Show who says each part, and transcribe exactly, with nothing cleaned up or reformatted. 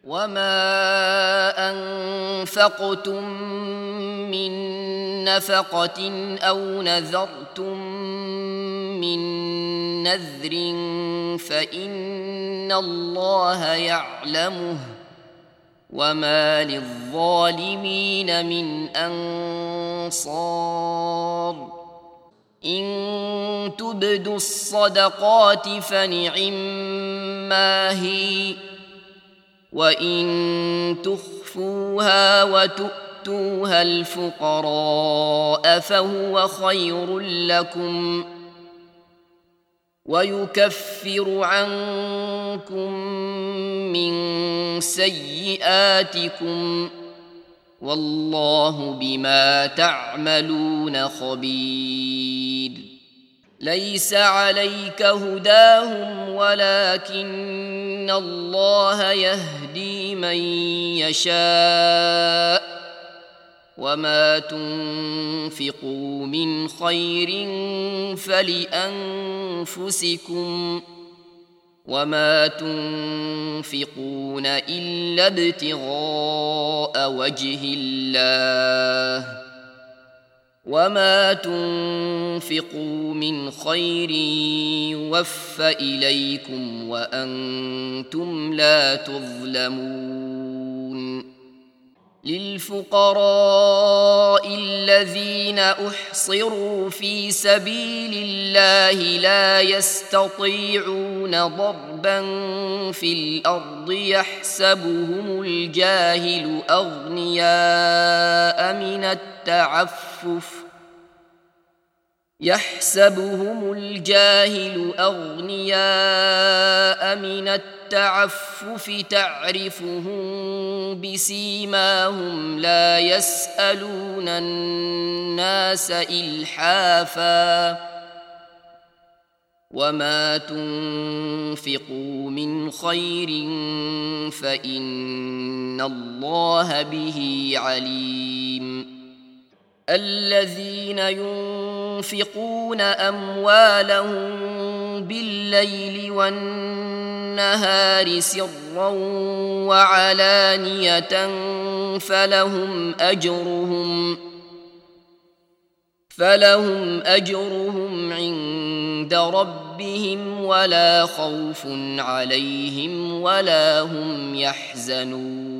Speaker 1: وما أنفقتم من نفقة أو نذرتم من نذر فإن الله يعلمه وما للظالمين من أنصار إن تبدوا الصدقات فنعما هي وإن تخفوها وتؤتوها الفقراء فهو خير لكم ويكفر عنكم من سيئاتكم والله بما تعملون خبير ليس عليك هداهم ولكن الله يهدي من يشاء وما تنفقوا من خير فلأنفسكم وما تنفقون إلا ابتغاء وجه الله وما تنفقوا من خير يوفى إليكم وأنتم لا تظلمون للفقراء الذين أحصروا في سبيل الله لا يستطيعون ضربا في الأرض يحسبهم الجاهل أغنياء من التعفف يحسبهم الجاهل أغنياء من التعفف تعرفهم بسيماهم لا يسألون الناس إلحافا وما تنفقوا من خير فإن الله به عليم الذين ينفقون أموالهم بالليل والنهار سرا وعلانية فلهم أجرهم فلهم أجرهم عند ربهم ولا خوف عليهم ولا هم يحزنون